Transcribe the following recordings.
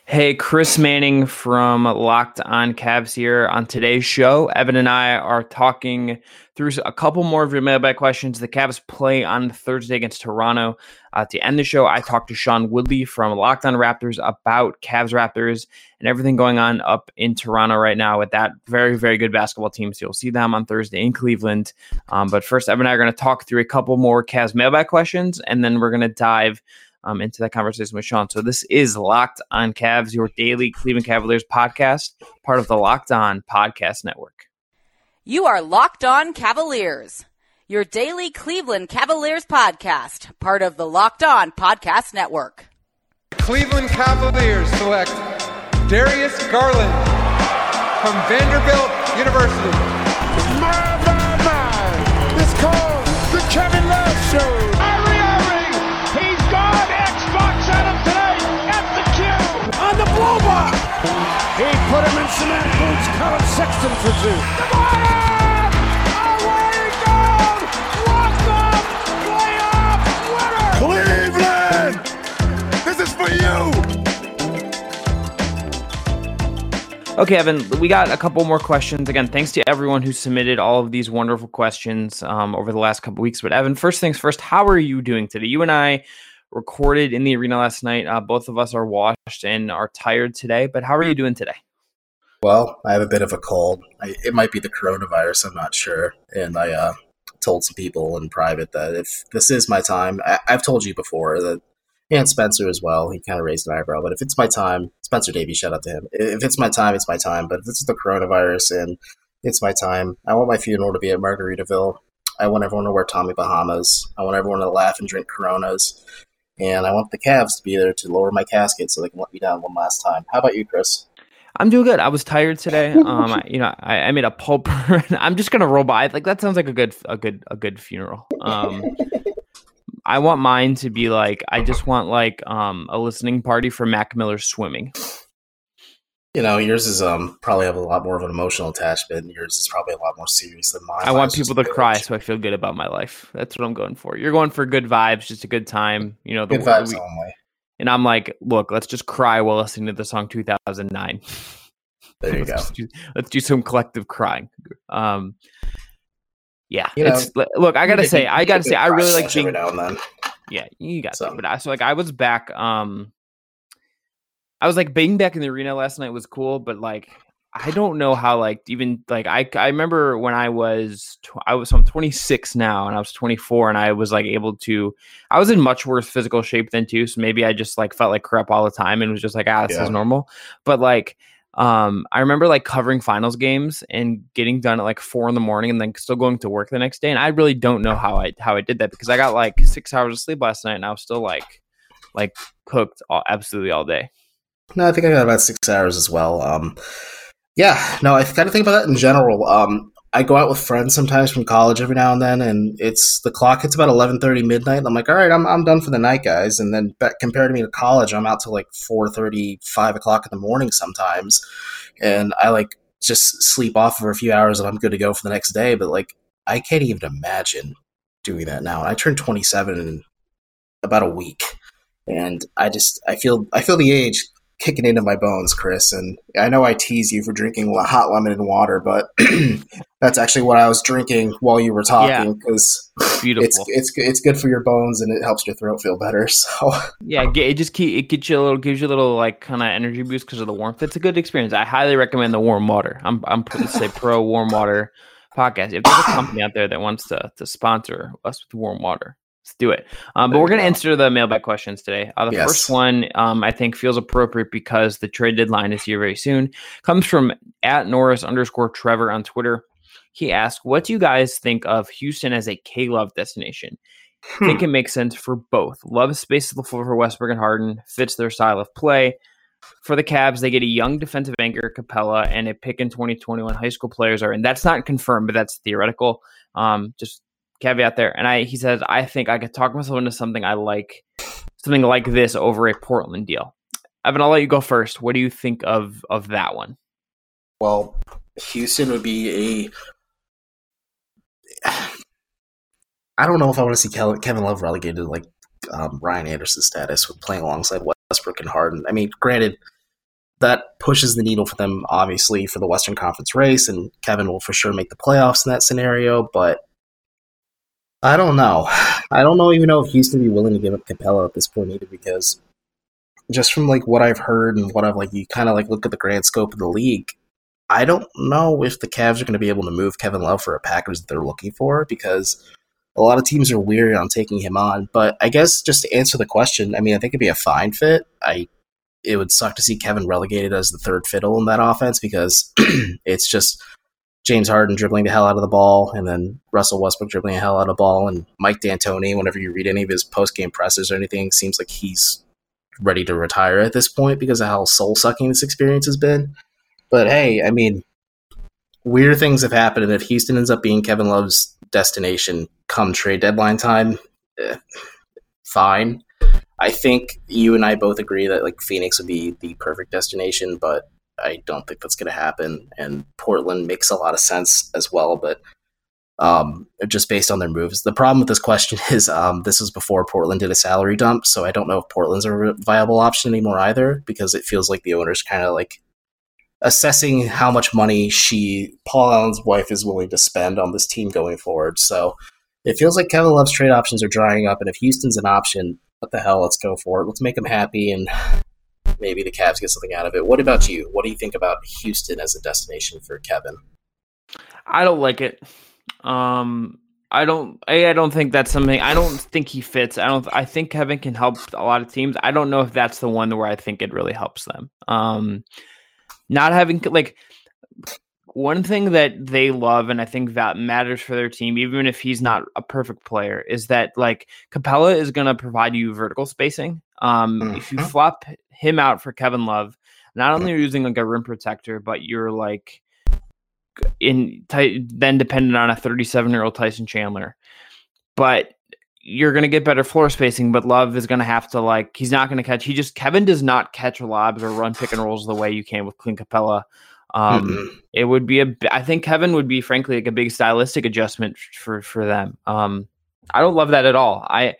Hey, Chris Manning from Locked On Cavs here. On today's show, Evan and I are talking through a couple more of your mailbag questions. The Cavs play on Thursday against Toronto. To end the show, I talked to Sean Woodley from Locked On Raptors about Cavs Raptors and everything going on up in Toronto right now with that very, very good basketball team. So you'll see them on Thursday in Cleveland. But first, Evan and I are going to talk through a couple more Cavs mailbag questions, and then we're going to dive into that conversation with Sean. So this is Locked On Cavs, your daily Cleveland Cavaliers podcast, part of the Locked On Podcast Network. You are Locked On Cavaliers, your daily Cleveland Cavaliers podcast, part of the Locked On Podcast Network. Cleveland Cavaliers select Darius Garland from Vanderbilt University. My. It's called the Kevin Love Show. On the blow by. He put him in cement boots. Colin Sexton for two. DeMar! Away goal! Walk up! Playoff winner! Cleveland! This is for you! Okay, Evan, we got a couple more questions. Again, thanks to everyone who submitted all of these wonderful questions over the last couple weeks. But Evan, first things first, how are you doing today? You and I recorded in the arena last night. Both of us are washed and are tired today, but how are you doing today? Well, I have a bit of a cold. It might be the coronavirus, I'm not sure. And I told some people in private that if this is my time, I've told you before that, and Spencer as well, he kind of raised an eyebrow, but if it's my time, Spencer Davies, shout out to him. If it's my time, it's my time. But if this is the coronavirus and it's my time, I want my funeral to be at Margaritaville. I want everyone to wear Tommy Bahamas. I want everyone to laugh and drink Coronas. And I want the Cavs to be there to lower my casket so they can let me down one last time. How about you, Chris? I'm doing good. I was tired today. I made a pulp. I'm just gonna roll by. Like that sounds like a good funeral. I want mine to be like. I just want like a listening party for Mac Miller swimming. You know, yours is probably have a lot more of an emotional attachment, and yours is probably a lot more serious than mine. I want people to cry so I feel good about my life. That's what I'm going for. You're going for good vibes, just a good time. You know, good vibes only. And I'm like, look, let's just cry while listening to the song 2009. There you go. Let's do some collective crying. Yeah. Look, I gotta say, I really like being. Every now and then. Yeah, you got that. But I was back. I was like being back in the arena last night was cool, but like I don't know how like even like I remember when I'm 26 now and I was 24 and I was like I was in much worse physical shape than too, so maybe I just like felt like crap all the time and was just like this is normal. But like I remember like covering finals games and getting done at like 4 a.m. and then still going to work the next day, and I really don't know how I did that because I got like 6 hours of sleep last night and I was still like cooked absolutely all day. No, I think I got about 6 hours as well. I kind of think about that in general. I go out with friends sometimes from college every now and then, and the clock hits about 11:30 midnight, and I'm like, all right, I'm done for the night, guys. And then compared to me to college, I'm out till like 4:30, 5 o'clock in the morning sometimes, and I like just sleep off for a few hours, and I'm good to go for the next day. But like, I can't even imagine doing that now. And I turned 27 in about a week, and I feel the age kicking into my bones, Chris. And I know I tease you for drinking hot lemon and water, but that's actually what I was drinking while you were talking because it's good for your bones and it helps your throat feel better. So yeah, it gives you a little like kind of energy boost because of the warmth. It's a good experience. I highly recommend the warm water. I'm pro warm water podcast. If there's a company out there that wants to sponsor us with warm water, let's do it. But we're going to answer the mailbag questions today. First one, I think feels appropriate because the trade deadline is here very soon. Comes from @Norris_Trevor on Twitter. He asked, what do you guys think of Houston as a K-Love destination? I think it makes sense for both. Love space for Westbrook and Harden, fits their style of play. For the Cavs, they get a young defensive anchor, Capella, and a pick in 2021 high school players are in. That's not confirmed, but that's theoretical. Just caveat there. And he says, I think I could talk myself into something something like this over a Portland deal. Evan, I'll let you go first. What do you think of that one? Well, Houston would be I don't know if I want to see Kevin Love relegated to like Ryan Anderson status with playing alongside Westbrook and Harden. I mean, granted, that pushes the needle for them, obviously, for the Western Conference race, and Kevin will for sure make the playoffs in that scenario, but I don't know. I don't even know if Houston would be willing to give up Capella at this point either, because just from like what I've heard and what I've like, you kind of like look at the grand scope of the league, I don't know if the Cavs are going to be able to move Kevin Love for a package that they're looking for, because a lot of teams are weary on taking him on. But I guess just to answer the question, I mean, I think it'd be a fine fit. It would suck to see Kevin relegated as the third fiddle in that offense, because it's just James Harden dribbling the hell out of the ball, and then Russell Westbrook dribbling the hell out of the ball, and Mike D'Antoni, whenever you read any of his post-game pressers or anything, seems like he's ready to retire at this point because of how soul-sucking this experience has been. But hey, I mean, weird things have happened, and if Houston ends up being Kevin Love's destination come trade deadline time, fine. I think you and I both agree that like Phoenix would be the perfect destination, but I don't think that's going to happen. And Portland makes a lot of sense as well, but just based on their moves. The problem with this question is this was before Portland did a salary dump, so I don't know if Portland's a viable option anymore either, because it feels like the owner's kind of like assessing how much money Paul Allen's wife, is willing to spend on this team going forward. So it feels like Kevin Love's trade options are drying up, and if Houston's an option, what the hell, let's go for it. Let's make them happy, and maybe the Cavs get something out of it. What about you? What do you think about Houston as a destination for Kevin? I don't like it. I don't think that's something. I don't think he fits. I think Kevin can help a lot of teams. I don't know if that's the one where I think it really helps them. Not having like one thing that they love, and I think that matters for their team, even if he's not a perfect player, is that like Capella is going to provide you vertical spacing. If you flop him out for Kevin Love, not only are you using like a rim protector, but you're like then dependent on a 37-year-old Tyson Chandler. But you're going to get better floor spacing, but Love is going to have to like, he's not going to catch. Kevin does not catch lobs or run pick and rolls the way you can with Clint Capella. It would be I think Kevin would be frankly like a big stylistic adjustment for them. I don't love that at all. I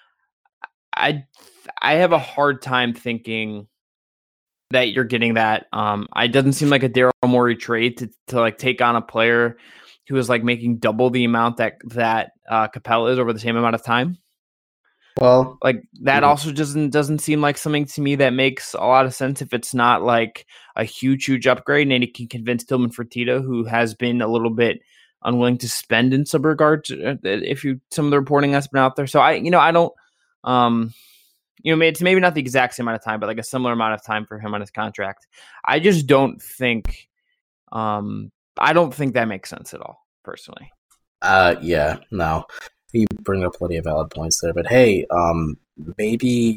have a hard time thinking that you're getting that. It doesn't seem like a Daryl Morey trade to like take on a player who is like making double the amount that Capella is over the same amount of time. Well, like that also doesn't seem like something to me that makes a lot of sense if it's not like a huge upgrade, and he can convince Tillman Fertitta, who has been a little bit unwilling to spend in some regards, some of the reporting that's been out there. So I don't, it's maybe not the exact same amount of time, but like a similar amount of time for him on his contract. I just don't think, I don't think that makes sense at all, personally. Yeah, no. You bring up plenty of valid points there, but hey, maybe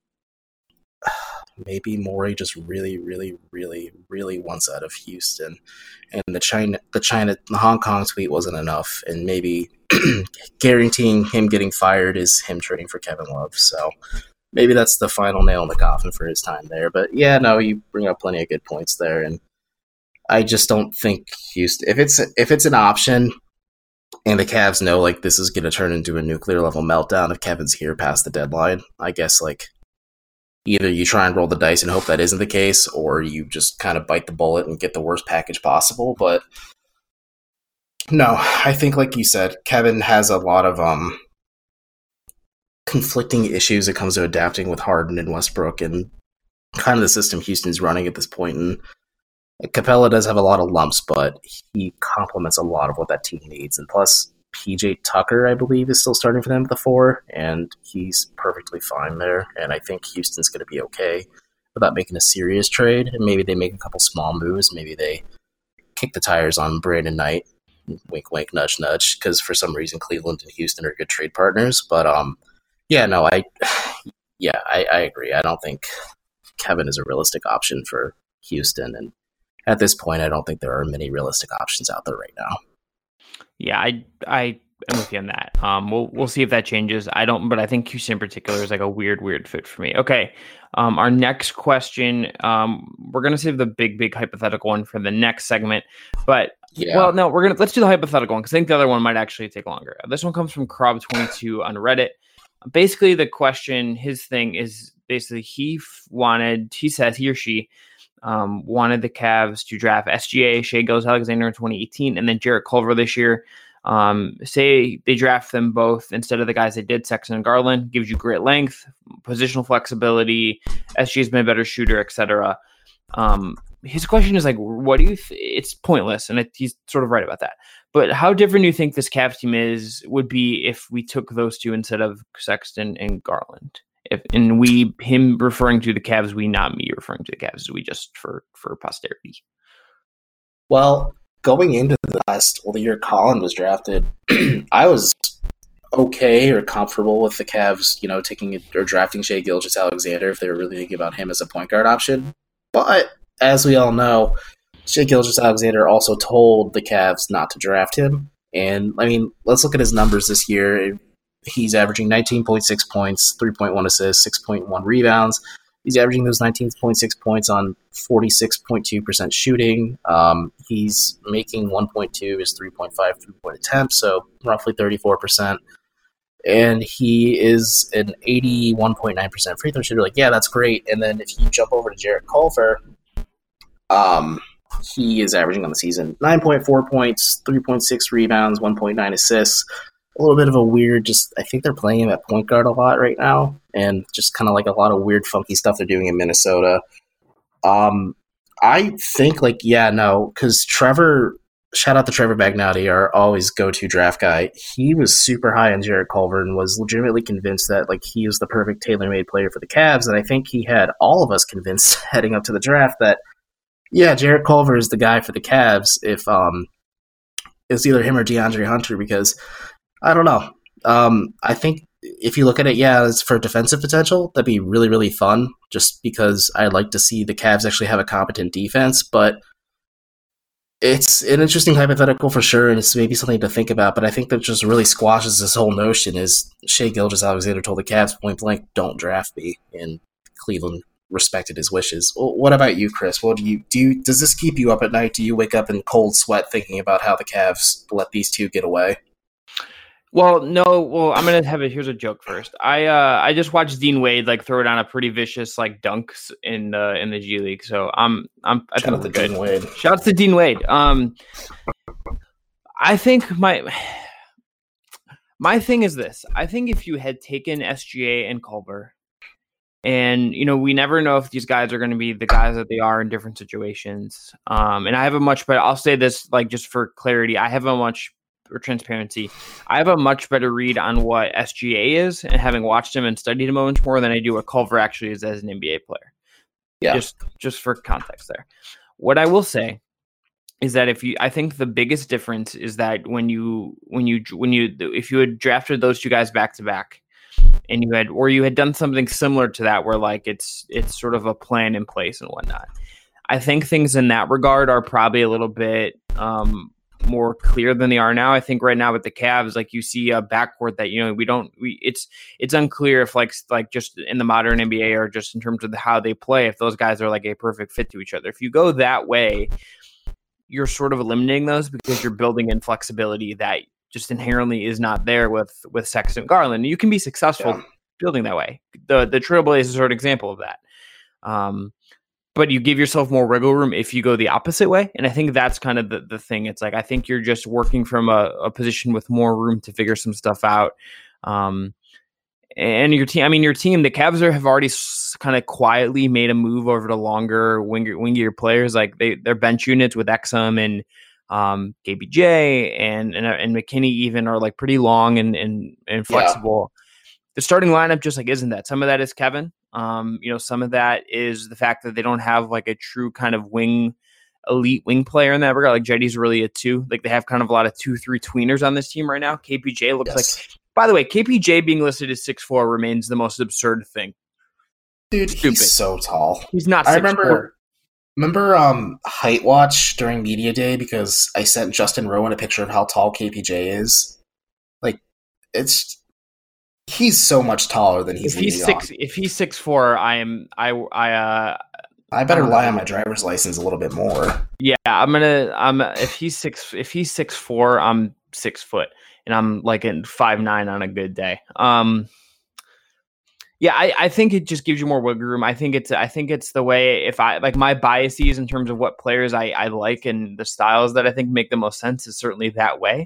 Morey just really wants out of Houston, and the Hong Kong tweet wasn't enough, and maybe guaranteeing him getting fired is him trading for Kevin Love. So maybe that's the final nail in the coffin for his time there. But yeah, no, you bring up plenty of good points there, and I just don't think Houston, if it's an option. And the Cavs know like this is going to turn into a nuclear level meltdown if Kevin's here past the deadline. I guess like either you try and roll the dice and hope that isn't the case, or you just kind of bite the bullet and get the worst package possible. But no, I think like you said, Kevin has a lot of conflicting issues that comes to adapting with Harden and Westbrook and kind of the system Houston's running at this point. And Capella does have a lot of lumps, but he complements a lot of what that team needs. And plus, PJ Tucker, I believe, is still starting for them at the 4, and he's perfectly fine there. And I think Houston's going to be okay without making a serious trade. And maybe they make a couple small moves. Maybe they kick the tires on Brandon Knight. Wink, wink, nudge, nudge. Because for some reason, Cleveland and Houston are good trade partners. But yeah, no, I agree. I don't think Kevin is a realistic option for Houston, and at this point, I don't think there are many realistic options out there right now. Yeah, I am with you on that. We'll see if that changes. But I think Houston in particular is like a weird fit for me. Okay, our next question. We're gonna save the big hypothetical one for the next segment. But yeah. Well, no, let's do the hypothetical one because I think the other one might actually take longer. This one comes from Crob22 on Reddit. Basically, the question, his thing is basically he or she wanted the Cavs to draft SGA, Shai Gilgeous-Alexander in 2018, and then Jarrett Culver this year. Say they draft them both instead of the guys they did, Sexton and Garland, gives you great length, positional flexibility. SGA's been a better shooter, etc. His question is like, what do you? It's pointless, and he's sort of right about that. But how different do you think this Cavs team would be if we took those two instead of Sexton and Garland? Him referring to the Cavs, we not me referring to the Cavs, we just for posterity. Well, going into the year Colin was drafted, I was okay or comfortable with the Cavs, taking or drafting Shai Gilgeous-Alexander if they were really thinking about him as a point guard option. But as we all know, Shai Gilgeous-Alexander also told the Cavs not to draft him. And I mean, let's look at his numbers this year. He's averaging 19.6 points, 3.1 assists, 6.1 rebounds. He's averaging those 19.6 points on 46.2% shooting. He's making 1.2 his 3.5 3-point attempts, so roughly 34%. And he is an 81.9% free throw shooter. Yeah, that's great. And then if you jump over to Jarrett Culver, he is averaging on the season 9.4 points, 3.6 rebounds, 1.9 assists. A little bit of a weird, I think they're playing him at point guard a lot right now, and just kind of like a lot of weird, funky stuff they're doing in Minnesota. I think, because shout out to Trevor Magnotti, our always go-to draft guy. He was super high on Jarrett Culver and was legitimately convinced that he is the perfect tailor-made player for the Cavs, and I think he had all of us convinced heading up to the draft that, yeah, Jarrett Culver is the guy for the Cavs if it's either him or DeAndre Hunter, because I don't know. I think if you look at it, it's for defensive potential. That'd be really, really fun, just because I'd like to see the Cavs actually have a competent defense. But it's an interesting hypothetical for sure, and it's maybe something to think about. But I think that just really squashes this whole notion is Shai Gilgeous-Alexander told the Cavs point blank, don't draft me, and Cleveland respected his wishes. Well, what about you, Chris? What do you do? Does this keep you up at night? Do you wake up in cold sweat thinking about how the Cavs let these two get away? Well, no. Well, I'm gonna here's a joke first. I just watched Dean Wade throw down a pretty vicious dunks in the G League. So I Shout out to Dean Wade. Shout out to Dean Wade. I think my thing is this. I think if you had taken SGA and Culver, and we never know if these guys are going to be the guys that they are in different situations. And I have a much better. I'll say this just for clarity. Or transparency, I have a much better read on what SGA is, and having watched him and studied him much more than I do what Culver actually is as an NBA player. Yeah, just for context there. What I will say is that I think the biggest difference is that if you had drafted those two guys back to back, and you had done something similar to that, where it's sort of a plan in place and whatnot. I think things in that regard are probably a little bit more clear than they are now. I think right now with the Cavs, you see a backcourt that it's unclear if just in the modern NBA or just in terms of how they play, if those guys are a perfect fit to each other. If you go that way, you're sort of eliminating those because you're building in flexibility that just inherently is not there with Sexton Garland. You can be successful building that way. The Trailblazers is a sort of example of that. But you give yourself more wiggle room if you go the opposite way. And I think that's kind of the thing. It's I think you're just working from a position with more room to figure some stuff out. And your team, the Cavs have already kind of quietly made a move over to longer wingier players. Their bench units with Exum and KBJ and McKinney even are pretty long and flexible. Yeah. The starting lineup just isn't that. Some of that is Kevin. Some of that is the fact that they don't have a true kind of elite wing player in that regard. Jetty's really a 2. They have kind of a lot of 2-3 tweeners on this team right now. KPJ looks by the way, KPJ being listed as 6'4" remains the most absurd thing. Dude, he's so tall. He's not 6'4". Remember Height Watch during Media Day, because I sent Justin Rowan a picture of how tall KPJ is? He's so much taller than he's If he's 6'4", I better rely on my driver's license a little bit more. Yeah, if he's 6'4", I'm 6 foot, and I'm in 5'9" on a good day. Yeah, I think it just gives you more wiggle room. I think it's the way, if I like my biases in terms of what players I like and the styles that I think make the most sense is certainly that way.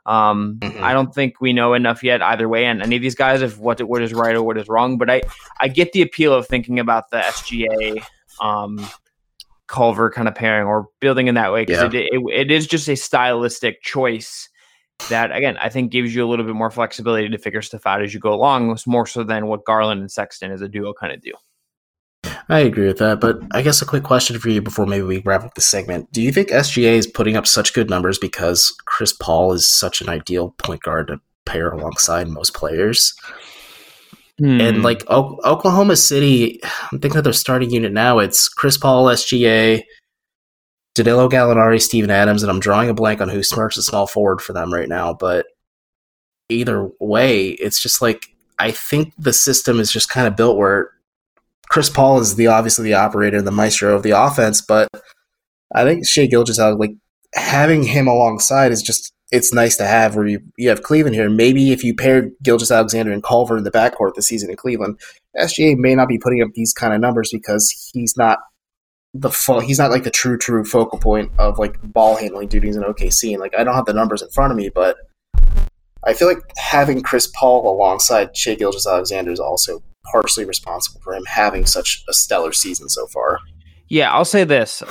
I don't think we know enough yet either way on any of these guys of what is right or what is wrong. But I get the appeal of thinking about the SGA Culver kind of pairing or building in that way, because it is just a stylistic choice that, again, I think gives you a little bit more flexibility to figure stuff out as you go along, more so than what Garland and Sexton as a duo kind of do. I agree with that, but I guess a quick question for you before maybe we wrap up the segment. Do you think SGA is putting up such good numbers because Chris Paul is such an ideal point guard to pair alongside most players? And like Oklahoma City, I'm thinking of their starting unit now. It's Chris Paul, SGA, Danilo Gallinari, Steven Adams, and I'm drawing a blank on who starts the small forward for them right now. But either way, it's just like, I think the system is just kind of built where Chris Paul is obviously the operator and the maestro of the offense, but I think Shai Gilgeous-Alexander, like having him alongside is just, it's nice to have, where you have Cleveland here. Maybe if you paired Gilgeous-Alexander and Culver in the backcourt this season in Cleveland, SGA may not be putting up these kind of numbers because he's not like the true focal point of like ball handling duties in OKC. And like, I don't have the numbers in front of me, but I feel like having Chris Paul alongside Shai Gilgeous-Alexander is also partially responsible for him having such a stellar season so far. Yeah, I'll say this.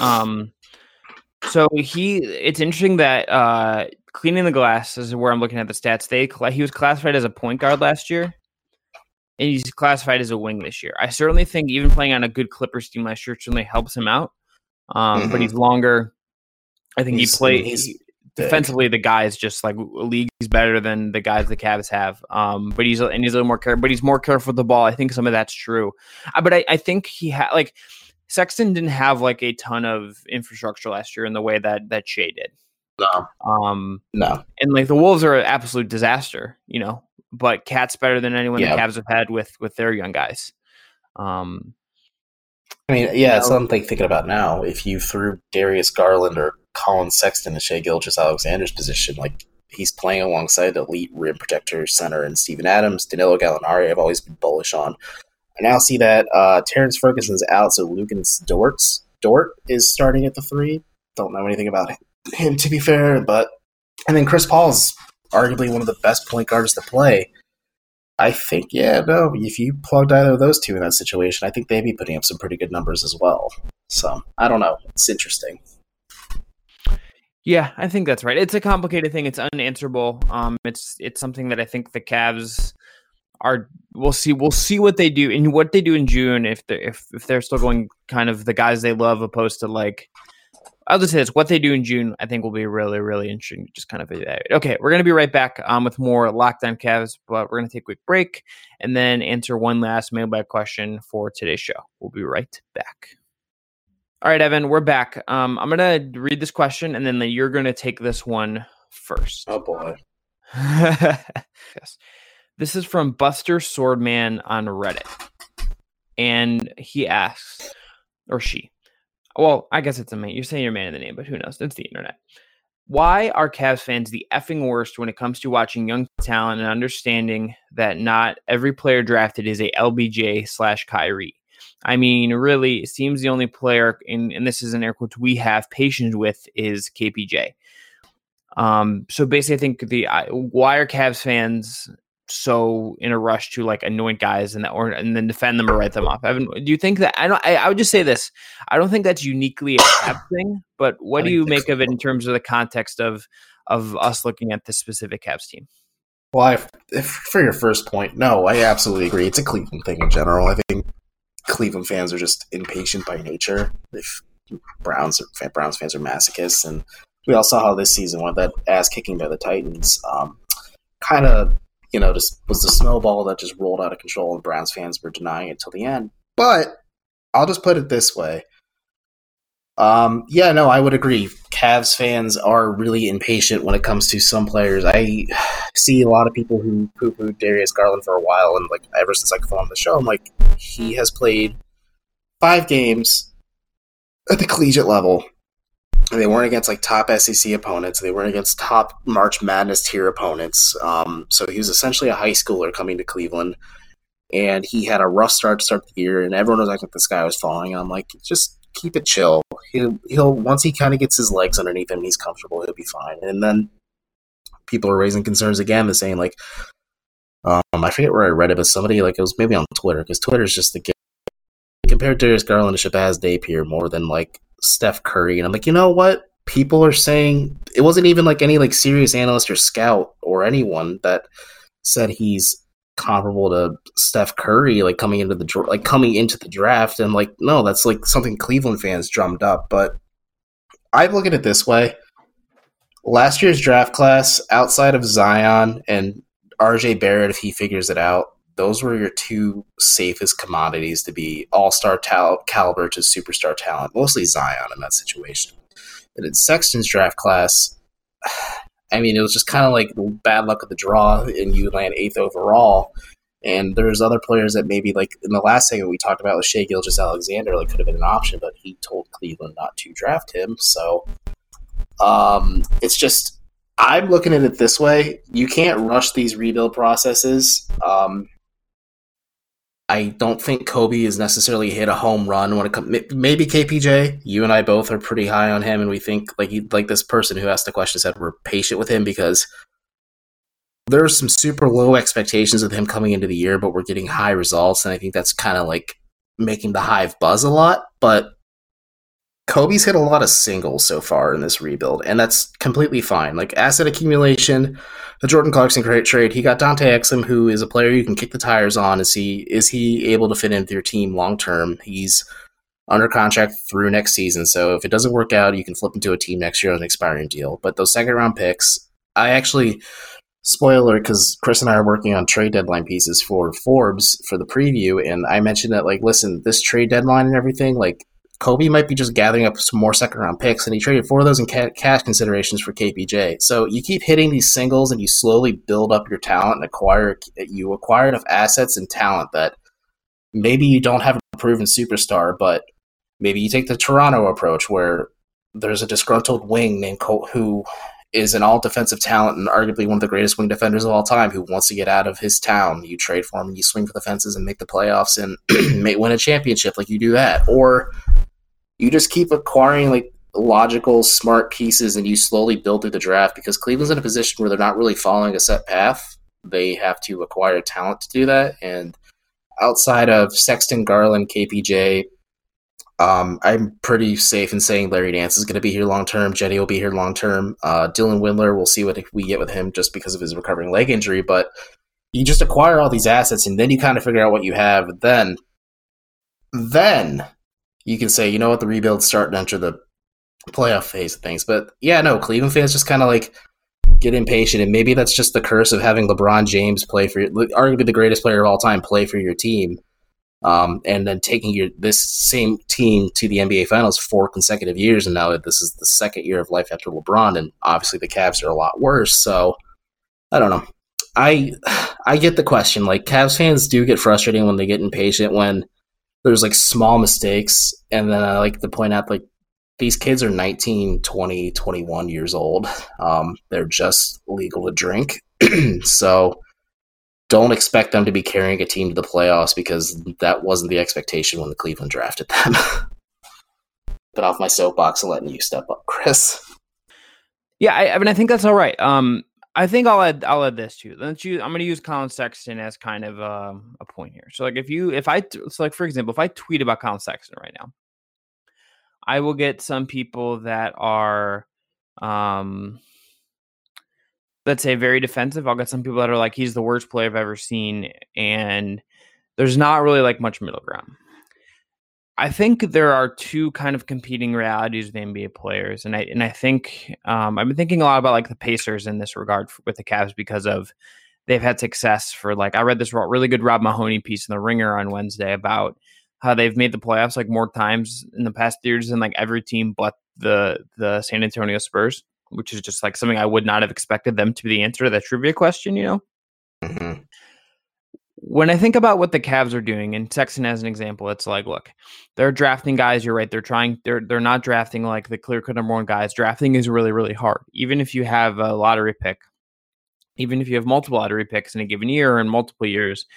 So it's interesting that Cleaning the Glass is where I'm looking at the stats. He was classified as a point guard last year, and he's classified as a wing this year. I certainly think even playing on a good Clippers team last year certainly helps him out. But he's longer. I think defensively, the guy is just like leagues better than the guys the Cavs have. But he's a little more careful. But he's more careful with the ball. I think some of that's true. But I think he had like Sexton didn't have like a ton of infrastructure last year in the way that Shai did. No. And like the Wolves are an absolute disaster, but Cat's better than anyone the Cavs have had with their young guys. I mean, it's something thinking about now. If you threw Darius Garland or Colin Sexton to Shai Gilgeous-Alexander's position, like he's playing alongside elite rim protector center and Steven Adams, Danilo Gallinari, I've always been bullish on. I now see that Terrence Ferguson's out, so Lukas Dort is starting at the 3. Don't know anything about him, to be fair, and then Chris Paul is arguably one of the best point guards to play. I think, if you plugged either of those two in that situation, I think they'd be putting up some pretty good numbers as well. So, I don't know. It's interesting. Yeah, I think that's right. It's a complicated thing. It's unanswerable. It's something that I think the Cavs we'll see what they do and what they do in June if they're still going kind of the guys they love opposed to like, I'll just say this, what they do in June I think will be really, really interesting to just kind of evaluate. Okay, we're going to be right back with more Locked On Cavs, but we're going to take a quick break and then answer one last mailbag question for today's show. We'll be right back. All right, Evan, we're back. I'm going to read this question and then you're going to take this one first. Oh boy. Yes. This is from Buster Swordman on Reddit. And he asks, or she, well, I guess it's a man. You're saying you're a man in the name, but who knows? It's the internet. Why are Cavs fans the effing worst when it comes to watching young talent and understanding that not every player drafted is a LBJ/Kyrie? I mean, really, it seems the only player, and this is in air quotes, we have patience with is KPJ. So basically, I think why are Cavs fans so in a rush to like anoint guys and then defend them or write them off? Evan, do you think that I would just say this, I don't think that's uniquely a Cavs thing, but what do you make of it in terms of the context of us looking at this specific Cavs team? Well, for your first point, no, I absolutely agree. It's a Cleveland thing in general. I think Cleveland fans are just impatient by nature. If Browns fans are masochists, and we all saw how this season went, that ass kicking by the Titans kind of just was the snowball that just rolled out of control, and Browns fans were denying it till the end. But I'll just put it this way. I would agree. Cavs fans are really impatient when it comes to some players. I see a lot of people who poo-pooed Darius Garland for a while, and like ever since I came on the show, I'm like, he has played 5 games at the collegiate level. They weren't against like top SEC opponents. They weren't against top March Madness tier opponents. So he was essentially a high schooler coming to Cleveland. and he had a rough start to start the year, and everyone was acting like the sky was falling. And I'm like, just keep it chill. He'll once he kind of gets his legs underneath him and he's comfortable, he'll be fine. And then people are raising concerns again, they're saying like, I forget where I read it, but somebody, like, it was maybe on Twitter, because Twitter is just the compared Darius Garland to Shabazz Napier more than like Steph Curry. And I'm like, you know what? People are saying it wasn't even like any like serious analyst or scout or anyone that said he's comparable to Steph Curry, like coming into the draft. And like, no, that's like something Cleveland fans drummed up. But I look at it this way: last year's draft class, outside of Zion and RJ Barrett, if he figures it out, those were your two safest commodities to be all-star caliber to superstar talent, mostly Zion in that situation. And in Sexton's draft class, I mean, it was just kind of like bad luck of the draw, and you land 8th overall. And there's other players that maybe, like in the last segment we talked about with Shai Gilgeous-Alexander, like could have been an option, but he told Cleveland not to draft him. So it's just, I'm looking at it this way: you can't rush these rebuild processes. I don't think Kobe has necessarily hit a home run when it comes. Maybe KPJ. You and I both are pretty high on him, and we think like this person who asked the question said we're patient with him because there's some super low expectations of him coming into the year, but we're getting high results, and I think that's kind of like making the hive buzz a lot. But Kobe's hit a lot of singles so far in this rebuild, and that's completely fine. Like asset accumulation, the Jordan Clarkson trade, he got Dante Exum, who is a player you can kick the tires on and see, is he able to fit into your team long term? He's under contract through next season, so if it doesn't work out, you can flip into a team next year on an expiring deal. But those second round picks, I actually, spoiler, because Chris and I are working on trade deadline pieces for Forbes for the preview, and I mentioned that, like, listen, this trade deadline and everything, like, Kobe might be just gathering up some more second-round picks, and he traded 4 of those in cash considerations for KPJ. So you keep hitting these singles, and you slowly build up your talent and acquire enough assets and talent that maybe you don't have a proven superstar, but maybe you take the Toronto approach where there's a disgruntled wing named Colt who is an all-defensive talent and arguably one of the greatest wing defenders of all time who wants to get out of his town. You trade for him, and you swing for the fences and make the playoffs and may win a championship. Like, you do that. Or you just keep acquiring like logical, smart pieces, and you slowly build through the draft, because Cleveland's in a position where they're not really following a set path. They have to acquire talent to do that. And outside of Sexton, Garland, KPJ, I'm pretty safe in saying Larry Nance is going to be here long term. Jetty will be here long term. Dylan Windler, we'll see what we get with him just because of his recovering leg injury. But you just acquire all these assets, and then you kind of figure out what you have. Then you can say, you know what, the rebuild's starting to enter the playoff phase of things. But yeah, no, Cleveland fans just kind of like get impatient, and maybe that's just the curse of having LeBron James play for arguably the greatest player of all time, play for your team, and then taking this same team to the NBA Finals 4 consecutive years, and now this is the second year of life after LeBron, and obviously the Cavs are a lot worse. So I don't know. I get the question. Like, Cavs fans do get frustrated when they get impatient when there's like small mistakes, and then I like to point out, like, these kids are 19, 20, 21 years old. They're just legal to drink. So don't expect them to be carrying a team to the playoffs, because that wasn't the expectation when the Cleveland drafted them. But off my soapbox and letting you step up, Chris. Yeah, I mean, I think that's all right. I think I'll add this too. I'm going to use Colin Sexton as kind of a point here. So like, for example, if I tweet about Colin Sexton right now, I will get some people that are, let's say, very defensive. I'll get some people that are like, he's the worst player I've ever seen, and there's not really like much middle ground. I think there are two kind of competing realities of the NBA players, and I think I've been thinking a lot about like the Pacers in this regard with the Cavs, because of they've had success for, like, I read this really good Rob Mahoney piece in the Ringer on Wednesday about how they've made the playoffs like more times in the past years than like every team but the San Antonio Spurs, which is just like something I would not have expected them to be the answer to that trivia question, you know? Mm-hmm. When I think about what the Cavs are doing, and Sexton as an example, it's like, look, they're drafting guys. You're right. They're not drafting like the clear-cut number one guys. Drafting is really, really hard. Even if you have a lottery pick, even if you have multiple lottery picks in a given year or in multiple years,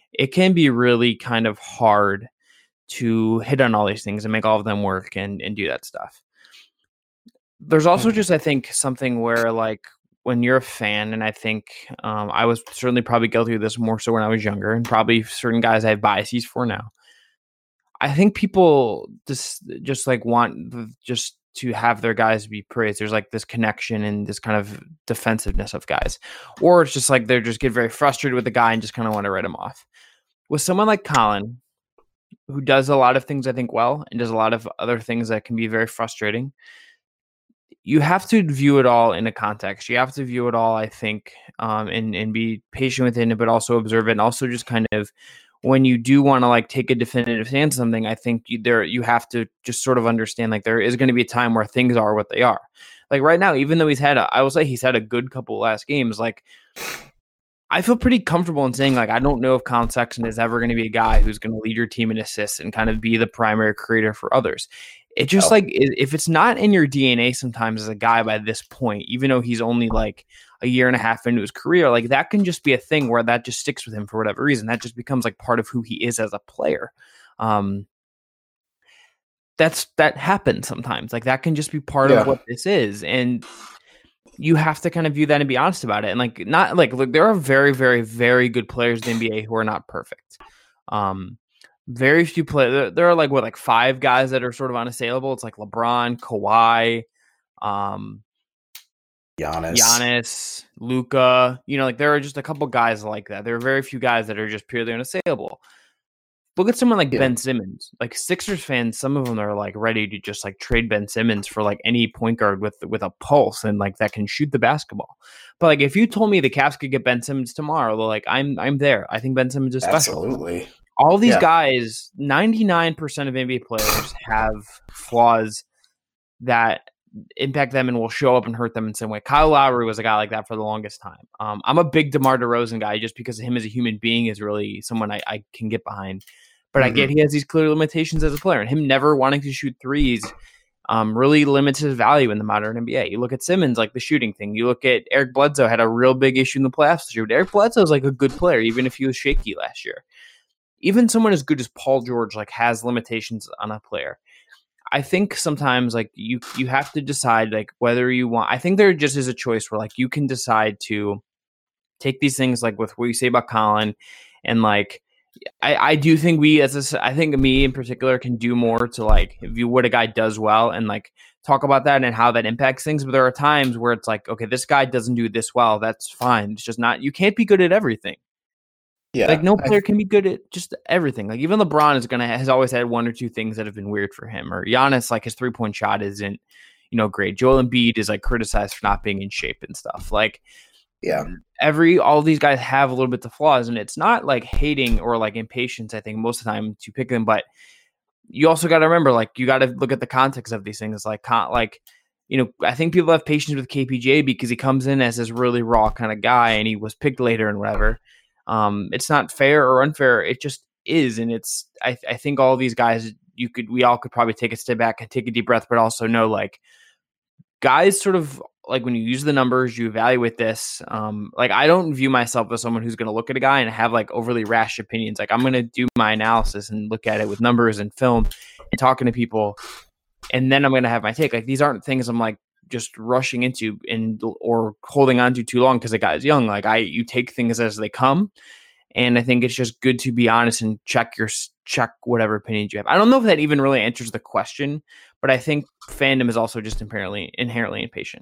it can be really kind of hard to hit on all these things and make all of them work and do that stuff. There's also just, I think, something where like when you're a fan, and I think I was certainly probably guilty of this more so when I was younger, and probably certain guys I have biases for now. I think people just like want just to have their guys be praised. There's like this connection and this kind of defensiveness of guys, or it's just like they're just get very frustrated with the guy and just kind of want to write him off. With someone like Colin, who does a lot of things I think well and does a lot of other things that can be very frustrating, you have to view it all in a context. You have to view it all, I think, and be patient within it, but also observe it, and also just kind of when you do want to like take a definitive stand on something, I think you have to just sort of understand like there is going to be a time where things are what they are. Like right now, even though he's had a good couple last games, like I feel pretty comfortable in saying like I don't know if Colin Sexton is ever going to be a guy who's going to lead your team in assists and kind of be the primary creator for others. It just like if it's not in your DNA sometimes as a guy by this point, even though he's only like a year and a half into his career, like that can just be a thing where that just sticks with him for whatever reason. That just becomes like part of who he is as a player. That happens sometimes. Like that can just be part of what this is. And you have to kind of view that and be honest about it. And like, not like, look, there are very, very, very good players in the NBA who are not perfect. Very few players. There are like 5 guys that are sort of unassailable. It's like LeBron, Kawhi, Giannis, Luka. You know, like there are just a couple guys like that. There are very few guys that are just purely unassailable. Look at someone like Ben Simmons. Like Sixers fans, some of them are like ready to just like trade Ben Simmons for like any point guard with a pulse and like that can shoot the basketball. But like if you told me the Cavs could get Ben Simmons tomorrow, like I'm there. I think Ben Simmons is special. Absolutely. All these guys, 99% of NBA players have flaws that impact them and will show up and hurt them in some way. Kyle Lowry was a guy like that for the longest time. I'm a big DeMar DeRozan guy just because of him as a human being is really someone I can get behind. But I get he has these clear limitations as a player, and him never wanting to shoot threes really limits his value in the modern NBA. You look at Simmons, like the shooting thing. You look at Eric Bledsoe, had a real big issue in the playoffs this year. But Eric Bledsoe is like a good player, even if he was shaky last year. Even someone as good as Paul George like has limitations on a player. I think sometimes like you have to decide like whether you want. I think there just is a choice where like you can decide to take these things like with what you say about Colin, and like I do think I think me in particular can do more to like view what a guy does well and like talk about that and how that impacts things. But there are times where it's like, okay, this guy doesn't do this well. That's fine. It's just not. You can't be good at everything. Yeah, like no player can be good at just everything. Like even LeBron has always had 1 or 2 things that have been weird for him. Or Giannis, like his 3-point shot isn't, great. Joel Embiid is like criticized for not being in shape and stuff. Like, all these guys have a little bit of flaws, and it's not like hating or like impatience. I think most of the time to pick them, but you also got to remember, like you got to look at the context of these things. Like, I think people have patience with KPJ because he comes in as this really raw kind of guy, and he was picked later and whatever. It's not fair or unfair. It just is. And I think all these guys, we all could probably take a step back and take a deep breath, but also know like guys sort of like when you use the numbers, you evaluate this. Like I don't view myself as someone who's going to look at a guy and have like overly rash opinions. Like I'm going to do my analysis and look at it with numbers and film and talking to people. And then I'm going to have my take. Like these aren't things I'm like just rushing into or holding on to too long because the guy's young. Like you take things as they come, and I think it's just good to be honest and check whatever opinions you have. I don't know if that even really answers the question, but I think fandom is also just inherently impatient.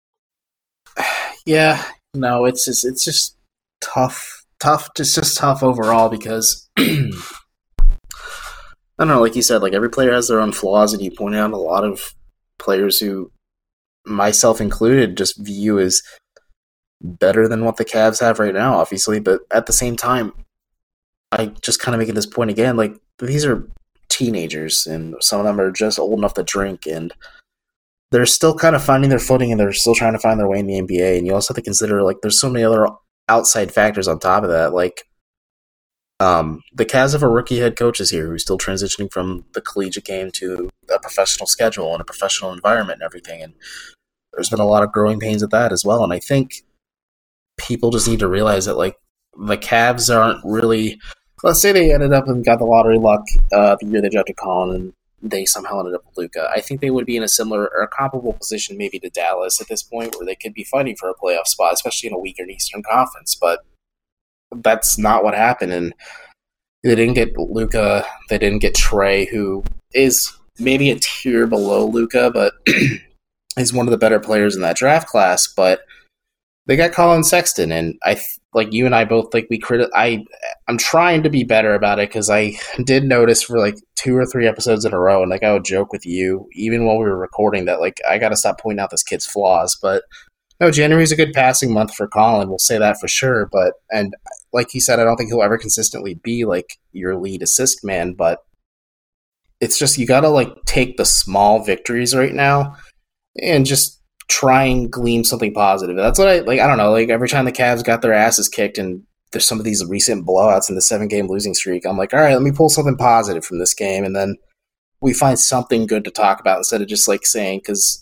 Yeah, no, it's just tough. It's just tough overall because I don't know, like you said, like every player has their own flaws, and you pointed out a lot of players who, myself included, just view as better than what the Cavs have right now, obviously. But at the same time, I just kind of making this point again, like these are teenagers, and some of them are just old enough to drink, and they're still kind of finding their footing, and they're still trying to find their way in the NBA. And you also have to consider, like, there's so many other outside factors on top of that. Like, the Cavs have a rookie head coach this year who's still transitioning from the collegiate game to a professional schedule and a professional environment and everything. And there's been a lot of growing pains at that as well. And I think people just need to realize that, like, the Cavs aren't really let's say they ended up and got the lottery luck the year they drafted Colin, and they somehow ended up with Luka. I think they would be in a similar or comparable position maybe to Dallas at this point, where they could be fighting for a playoff spot, especially in a weaker Eastern Conference. But that's not what happened, and they didn't get Luka. They didn't get Trey, who is maybe a tier below Luka, but is one of the better players in that draft class. But they got Colin Sexton, and like you and I both think I'm trying to be better about it, because I did notice for like 2 or 3 episodes in a row, and like I would joke with you even while we were recording that like I got to stop pointing out this kid's flaws. But no, January's a good passing month for Colin. We'll say that for sure. But and like he said, I don't think he'll ever consistently be like your lead assist man. But it's just you got to like take the small victories right now and just try and glean something positive. That's what I don't know. Like every time the Cavs got their asses kicked and there's some of these recent blowouts in the 7-game losing streak, I'm like, all right, let me pull something positive from this game, and then we find something good to talk about instead of just like saying, because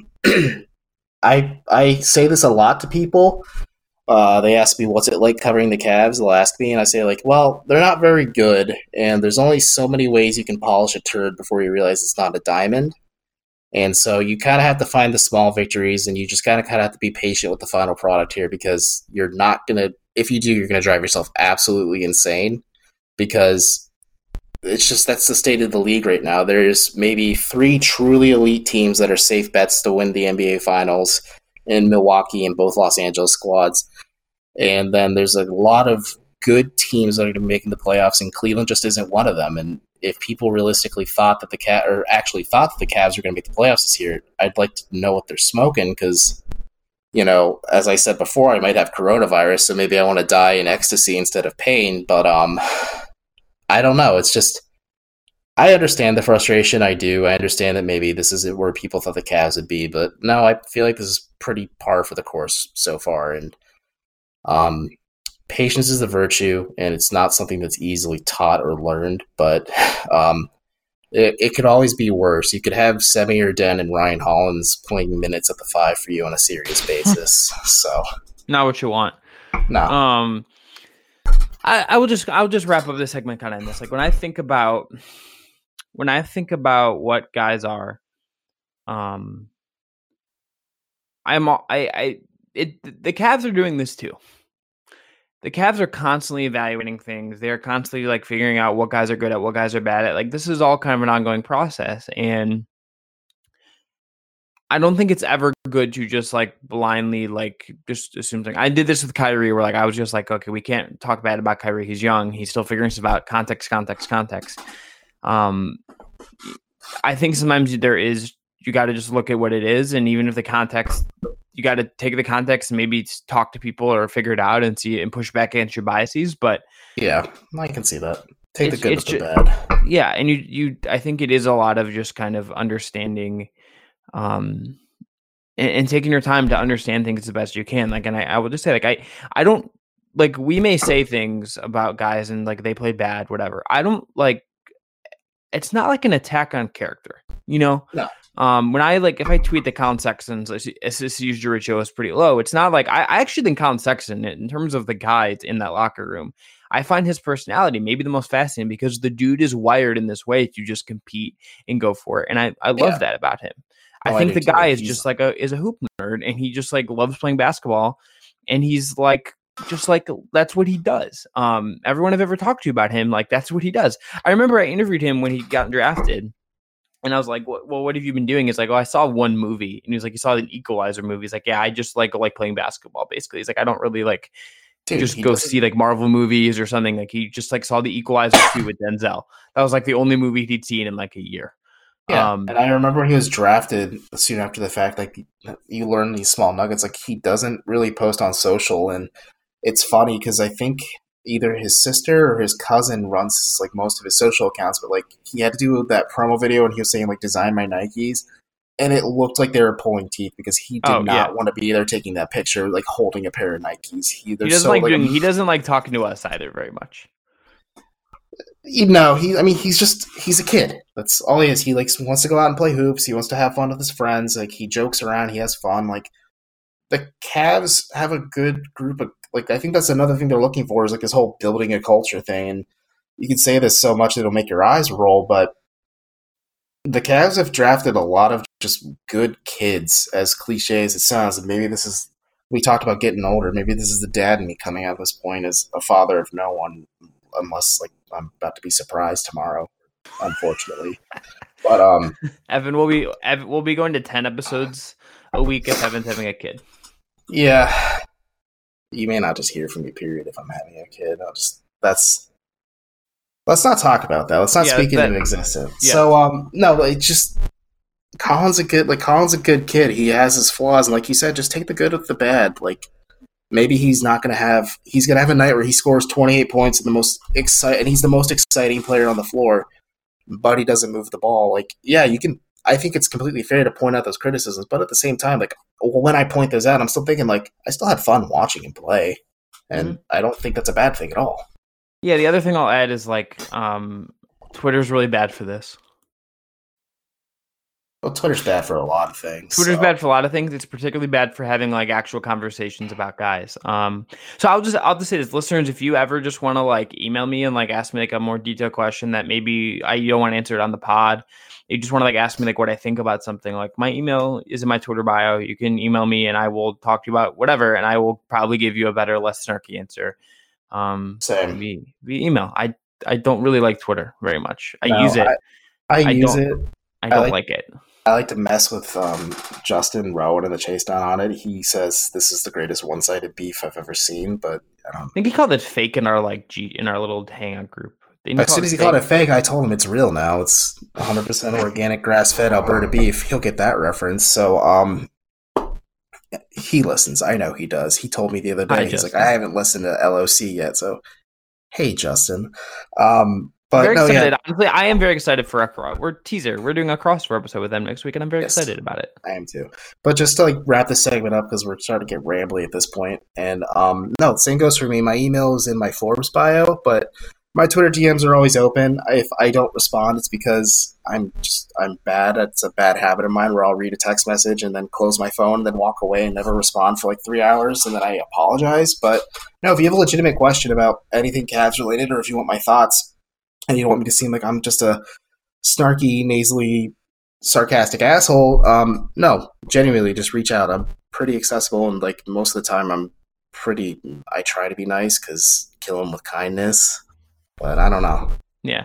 I say this a lot to people. They ask me, what's it like covering the Cavs? They'll ask me, and I say, like, well, they're not very good, and there's only so many ways you can polish a turd before you realize it's not a diamond. And so you kind of have to find the small victories, and you just kind of have to be patient with the final product here, because you're not going to, if you do, you're going to drive yourself absolutely insane, because it's just, that's the state of the league right now. There's maybe 3 truly elite teams that are safe bets to win the NBA Finals in Milwaukee and both Los Angeles squads. And then there's a lot of good teams that are going to be making the playoffs, and Cleveland just isn't one of them. And if people realistically thought that the Cavs were going to make the playoffs this year, I'd like to know what they're smoking, because, you know, as I said before, I might have coronavirus, so maybe I want to die in ecstasy instead of pain. But I don't know. It's just, I understand the frustration. I do. I understand that maybe this isn't where people thought the Cavs would be, but no, I feel like this is pretty par for the course so far. And patience is a virtue, and it's not something that's easily taught or learned, but it could always be worse. You could have Semi Erden and Ryan Hollins playing minutes at the 5 for you on a serious basis. So not what you want. No. I'll just wrap up this segment kind of in this. Like when I think about what guys are, the Cavs are doing this too. The Cavs are constantly evaluating things. They're constantly like figuring out what guys are good at, what guys are bad at. Like this is all kind of an ongoing process, and I don't think it's ever good to just like blindly like just assume something. I did this with Kyrie, where like I was just like, okay, we can't talk bad about Kyrie. He's young. He's still figuring stuff out. Context. I think sometimes you got to just look at what it is, and even if the context, you got to take the context and maybe talk to people or figure it out and see and push back against your biases. But yeah, I can see that. Take the good with the bad. Yeah, and I think it is a lot of just kind of understanding, and taking your time to understand things the best you can. Like, and I would just say, like, I don't like, we may say things about guys and like they played bad, whatever. I don't like. It's not like an attack on character, you know? No. When I like, if I tweet that Colin Sexton's assist usage ratio is pretty low, it's not like I actually think Colin Sexton, in terms of the guys in that locker room, I find his personality maybe the most fascinating, because the dude is wired in this way to just compete and go for it. And I love that about him. I think the guy is just like is a hoop nerd, and he just like loves playing basketball, and he's like, just like that's what he does. Everyone I've ever talked to about him, like that's what he does. I remember I interviewed him when he got drafted, and I was like, well, what have you been doing? He's like, oh, I saw one movie. And he was like, you saw an Equalizer movie. He's like, yeah, I just like playing basketball, basically. He's like, I don't really like just go see like Marvel movies or something. Like he just like saw the Equalizer 2 with Denzel. That was like the only movie he'd seen in like a year. Yeah, and I remember when he was drafted soon after the fact, like you learn these small nuggets. Like he doesn't really post on social, and it's funny because I think either his sister or his cousin runs like most of his social accounts, but like he had to do that promo video and he was saying like design my Nikes, and it looked like they were pulling teeth because he did not want to be there taking that picture like holding a pair of Nikes. He doesn't like talking to us either very much. No, he's a kid. That's all he is. He wants to go out and play hoops. He wants to have fun with his friends. Like he jokes around. He has fun. Like the Cavs have a good group of, like, I think that's another thing they're looking for is like this whole building a culture thing. And you can say this so much it'll make your eyes roll, but the Cavs have drafted a lot of just good kids, as cliche as it sounds. And maybe this is, we talked about getting older. Maybe this is the dad in me coming out at this point as a father of no one, unless like I'm about to be surprised tomorrow, unfortunately. But Evan will be going to 10 episodes a week if Evan's having a kid. Yeah, you may not just hear from me. Period. If I'm having a kid, let's not talk about that. Let's not speak it into existence. Yeah. So no, like just Colin's a good kid. He has his flaws, and like you said, just take the good with the bad. Like maybe he's gonna have a night where he scores 28 points and he's the most exciting player on the floor, but he doesn't move the ball. Like, yeah, you can. I think it's completely fair to point out those criticisms, but at the same time, like when I point those out, I'm still thinking like I still had fun watching him play, and I don't think that's a bad thing at all. Yeah, the other thing I'll add is like Twitter's really bad for this. Well, Twitter's bad for a lot of things. Twitter's bad for a lot of things. It's particularly bad for having like actual conversations about guys. So I'll just say this, listeners, if you ever just want to like email me and like ask me like a more detailed question that maybe you don't want to answer it on the pod, you just want to like ask me like what I think about something, like my email is in my Twitter bio. You can email me and I will talk to you about whatever, and I will probably give you a better, less snarky answer. Same. Via email. I don't really like Twitter very much. I use it. I use it. I don't like it. I like to mess with Justin Rowan and the Chase Down on it. He says this is the greatest one-sided beef I've ever seen, but I think he called it fake in our in our little hangout group. As soon as he called it fake, I told him it's real now. It's 100% organic, grass-fed Alberta beef. He'll get that reference. So he listens. I know he does. He told me the other day. He's like, I haven't listened to LOC yet. So hey, Justin. But very excited. Yeah. Honestly, I am very excited for we're teaser. We're doing a crossover episode with them next week, and I'm very excited about it. I am too. But just to like wrap this segment up because we're starting to get rambly at this point. And no, same goes for me. My email is in my Forbes bio, but my Twitter DMs are always open. If I don't respond, it's because I'm bad. It's a bad habit of mine where I'll read a text message and then close my phone, and then walk away and never respond for like 3 hours, and then I apologize. But no, if you have a legitimate question about anything Cavs related, or if you want my thoughts, and you don't want me to seem like I'm just a snarky, nasally, sarcastic asshole, no, genuinely, just reach out. I'm pretty accessible, and like most of the time, I try to be nice because kill them with kindness. But I don't know. Yeah.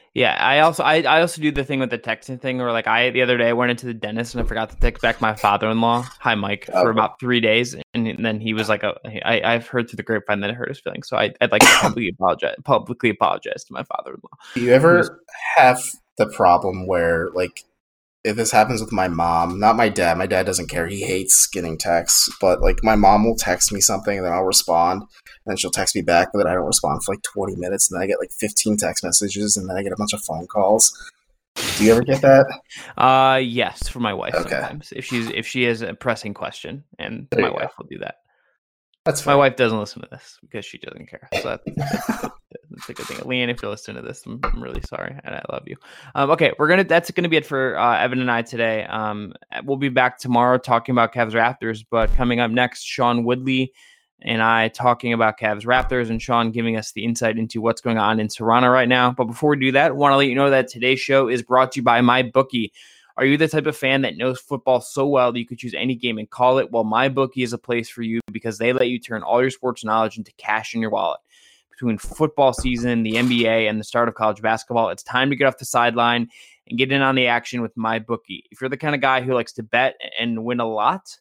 I also do the thing with the texting thing where like the other day I went into the dentist and I forgot to text back my father-in-law, hi Mike, for about 3 days, and then he was like, I've heard through the grapevine that it hurt his feelings, so I'd like to publicly apologize to my father-in-law. Do you ever have the problem where like if this happens with my mom, not my dad doesn't care, he hates getting texts, but like my mom will text me something and then I'll respond, and then she'll text me back, but then I don't respond for like 20 minutes, and then I get like 15 text messages, and then I get a bunch of phone calls. Do you ever get that? Yes, for my wife sometimes. If she has a pressing question, and my wife will do that. That's fine. My wife doesn't listen to this because she doesn't care. So that's a good thing. Leanne, if you're listening to this, I'm really sorry, and I love you. Okay, that's gonna be it for Evan and I today. We'll be back tomorrow talking about Cavs Raptors, but coming up next, Sean Woodley and I talking about Cavs Raptors, and Sean giving us the insight into what's going on in Toronto right now. But before we do that, I want to let you know that today's show is brought to you by MyBookie. Are you the type of fan that knows football so well that you could choose any game and call it? Well, MyBookie is a place for you because they let you turn all your sports knowledge into cash in your wallet. Between football season, the NBA, and the start of college basketball, it's time to get off the sideline and get in on the action with MyBookie. If you're the kind of guy who likes to bet and win a lot,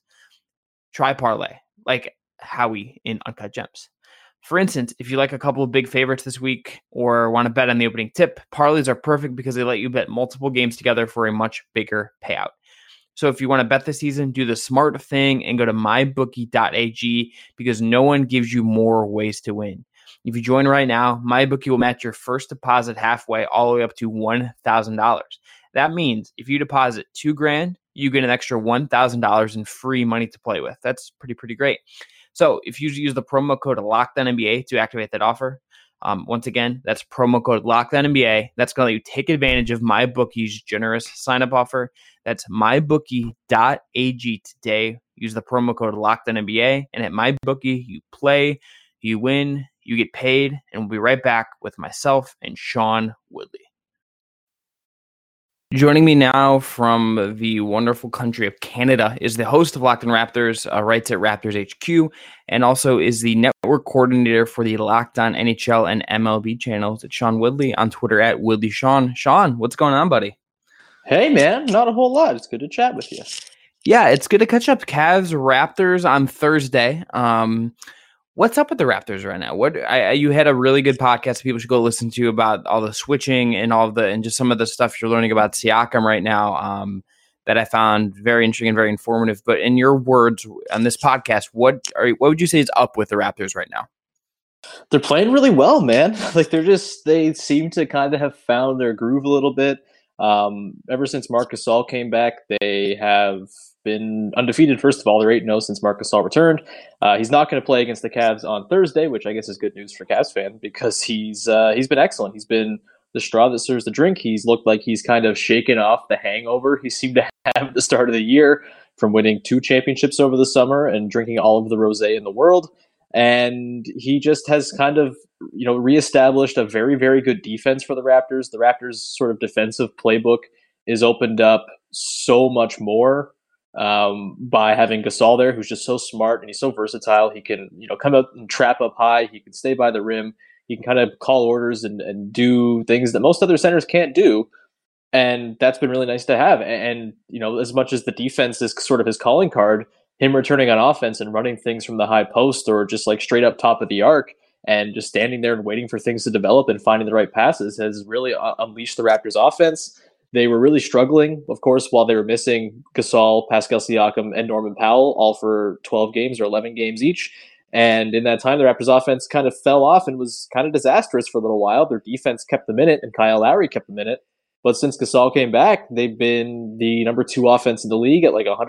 try parlay, like Howie in Uncut Gems. For instance, if you like a couple of big favorites this week or want to bet on the opening tip, parlays are perfect because they let you bet multiple games together for a much bigger payout. So if you want to bet this season, do the smart thing and go to mybookie.ag because no one gives you more ways to win. If you join right now, MyBookie will match your first deposit halfway all the way up to $1,000. That means if you deposit $2,000, you get an extra $1,000 in free money to play with. That's pretty great. So if you use the promo code LOCKEDONNBA to activate that offer, once again, that's promo code LOCKEDONNBA. That's going to let you take advantage of MyBookie's generous sign-up offer. That's mybookie.ag today. Use the promo code LOCKEDONNBA, and at MyBookie, you play, you win, You get paid, and we'll be right back with myself and Sean Woodley. Joining me now from the wonderful country of Canada is the host of Locked On Raptors, writes at Raptors HQ, and also is the network coordinator for the Locked On NHL and MLB channels. It's Sean Woodley on Twitter at WoodleySean. Sean, what's going on, buddy? Hey, man, not a whole lot. It's good to chat with you. Yeah, it's good to catch up. Cavs, Raptors on Thursday. What's up with the Raptors right now? You had a really good podcast people should go listen to about all the switching and and just some of the stuff you're learning about Siakam right now that I found very interesting and very informative. But in your words on this podcast, what would you say is up with the Raptors right now? They're playing really well, man. Like they seem to kind of have found their groove a little bit. Ever since Marc Gasol came back, they have been undefeated. First of all, they're 8-0 since Marc Gasol returned. He's not going to play against the Cavs on Thursday, which I guess is good news for Cavs fan because he's been excellent. He's been the straw that stirs the drink. He's looked like he's kind of shaken off the hangover he seemed to have at the start of the year from winning 2 championships over the summer and drinking all of the rosé in the world. And he just has kind of, reestablished a very, very good defense for the Raptors. The Raptors' sort of defensive playbook is opened up so much more by having Gasol there, who's just so smart and he's so versatile. He can, come up and trap up high. He can stay by the rim. He can kind of call orders and do things that most other centers can't do. And that's been really nice to have. And as much as the defense is sort of his calling card, him returning on offense and running things from the high post or just like straight up top of the arc and just standing there and waiting for things to develop and finding the right passes has really unleashed the Raptors offense. They were really struggling, of course, while they were missing Gasol, Pascal Siakam, and Norman Powell, all for 12 games or 11 games each. And in that time, the Raptors offense kind of fell off and was kind of disastrous for a little while. Their defense kept them in it, and Kyle Lowry kept them in it. But since Gasol came back, they've been the number 2 offense in the league at like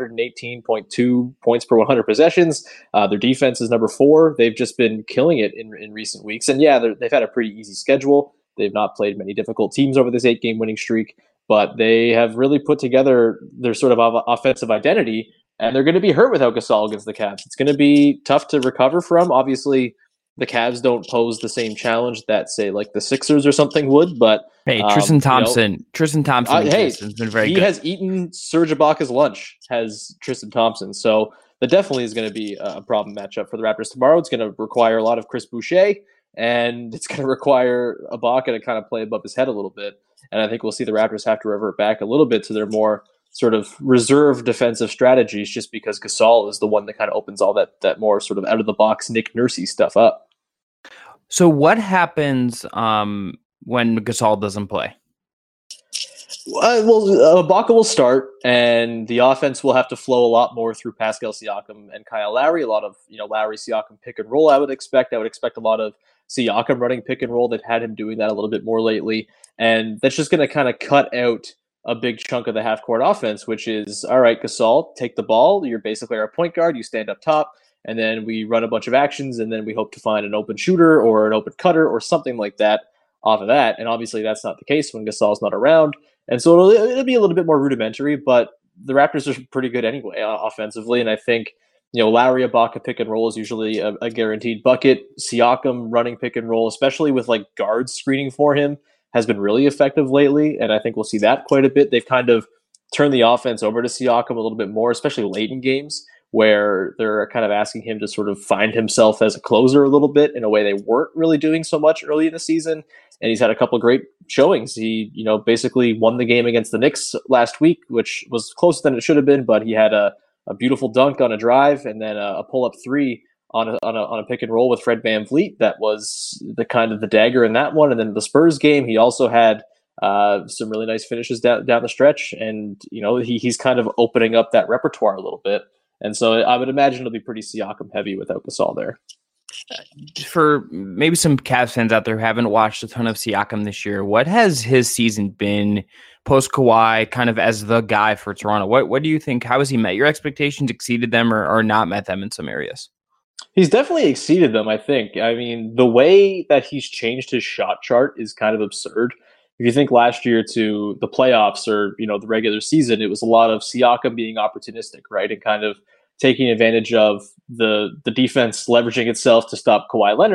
118.2 points per 100 possessions. Their defense is number 4. They've just been killing it in recent weeks. And yeah, they've had a pretty easy schedule. They've not played many difficult teams over this 8-game winning streak. But they have really put together their sort of offensive identity, and they're going to be hurt without Gasol against the Cavs. It's going to be tough to recover from. Obviously, the Cavs don't pose the same challenge that, say, like the Sixers or something would. But hey, Tristan Thompson has been very good. He has eaten Serge Ibaka's lunch, has Tristan Thompson. So that definitely is going to be a problem matchup for the Raptors tomorrow. It's going to require a lot of Chris Boucher, and it's going to require Ibaka to kind of play above his head a little bit. And I think we'll see the Raptors have to revert back a little bit to their more sort of reserve defensive strategies just because Gasol is the one that kind of opens all that more sort of out-of-the-box Nick Nursey stuff up. So what happens when Gasol doesn't play? Ibaka will start, and the offense will have to flow a lot more through Pascal Siakam and Kyle Lowry. A lot of Lowry-Siakam pick and roll I would expect. I would expect a lot of Siakam running pick and roll. They've had him doing that a little bit more lately. And that's just going to kind of cut out a big chunk of the half-court offense, which is, all right, Gasol, take the ball. You're basically our point guard. You stand up top, and then we run a bunch of actions, and then we hope to find an open shooter or an open cutter or something like that off of that. And obviously that's not the case when Gasol's not around. And so it'll be a little bit more rudimentary, but the Raptors are pretty good anyway offensively, and I think Lowry Ibaka pick and roll is usually a guaranteed bucket. Siakam running pick and roll, especially with like guards screening for him, has been really effective lately, and I think we'll see that quite a bit. They've kind of turned the offense over to Siakam a little bit more, especially late in games, where they're kind of asking him to sort of find himself as a closer a little bit in a way they weren't really doing so much early in the season. And he's had a couple of great showings. He, basically won the game against the Knicks last week, which was closer than it should have been, but he had a beautiful dunk on a drive and then a pull-up 3 on a pick and roll with Fred VanVleet. That was the kind of the dagger in that one. And then the Spurs game, he also had some really nice finishes down the stretch. And, he's kind of opening up that repertoire a little bit. And so I would imagine it'll be pretty Siakam heavy without Gasol there. For maybe some Cavs fans out there who haven't watched a ton of Siakam this year, what has his season been post Kawhi, kind of as the guy for Toronto? What do you think? How has he met your expectations, exceeded them, or not met them in some areas? He's definitely exceeded them, I think. I mean, the way that he's changed his shot chart is kind of absurd. If you think last year to the playoffs or, the regular season, it was a lot of Siakam being opportunistic, right? And kind of taking advantage of the defense leveraging itself to stop Kawhi Leonard.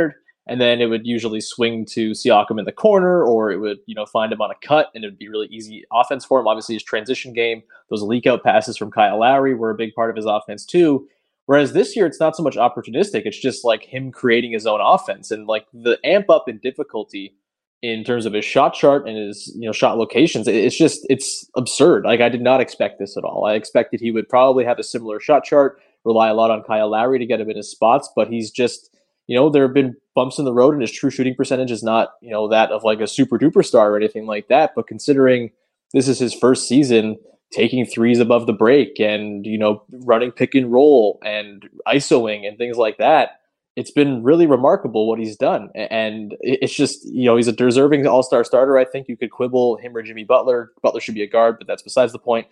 and then it would usually swing to Siakam in the corner, or it would, find him on a cut, and it would be really easy offense for him. Obviously, his transition game, those leak out passes from Kyle Lowry were a big part of his offense too. Whereas this year, it's not so much opportunistic. It's just like him creating his own offense, and like the amp up in difficulty in terms of his shot chart and his, shot locations. It's absurd. Like, I did not expect this at all. I expected he would probably have a similar shot chart, rely a lot on Kyle Lowry to get him in his spots, but he's just, there have been bumps in the road, and his true shooting percentage is not, that of like a super duper star or anything like that. But considering this is his first season taking threes above the break and, running pick and roll and ISOing and things like that, it's been really remarkable what he's done. And it's just, he's a deserving all-star starter. I think you could quibble him or Jimmy Butler. Butler should be a guard, but that's besides the point.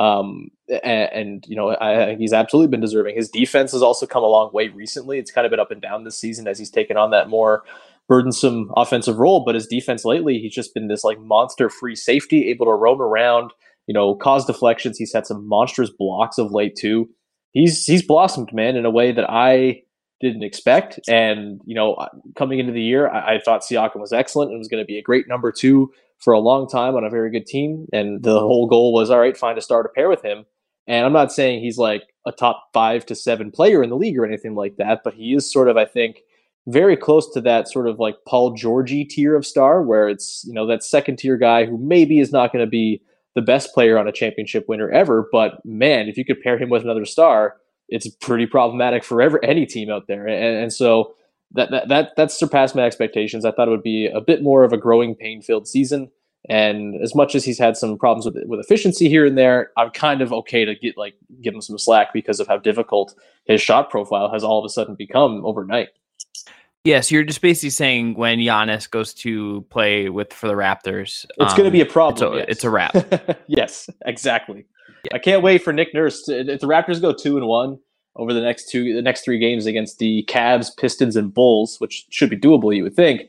I think he's absolutely been deserving. His defense has also come a long way recently. It's kind of been up and down this season as he's taken on that more burdensome offensive role. But his defense lately, he's just been this like monster free safety, able to roam around, cause deflections. He's had some monstrous blocks of late too. He's blossomed, man, in a way that I didn't expect. And, coming into the year, I thought Siakam was excellent and was going to be a great number 2 for a long time on a very good team. And the whole goal was, all right, find a star to pair with him. And I'm not saying he's like a top 5 to 7 player in the league or anything like that, but he is sort of, I think, very close to that sort of like Paul George tier of star, where it's, that second tier guy who maybe is not going to be the best player on a championship winner ever. But man, if you could pair him with another star, it's pretty problematic for any team out there. And so that surpassed my expectations. I thought it would be a bit more of a growing pain-filled season. And as much as he's had some problems with efficiency here and there, I'm kind of okay to give him some slack because of how difficult his shot profile has all of a sudden become overnight. Yes, you're just basically saying when Giannis goes to play for the Raptors, it's going to be a problem. It's a wrap. Yes, exactly. I can't wait for Nick Nurse if the Raptors go 2-1 over the next 3 games against the Cavs, Pistons, and Bulls, which should be doable, you would think.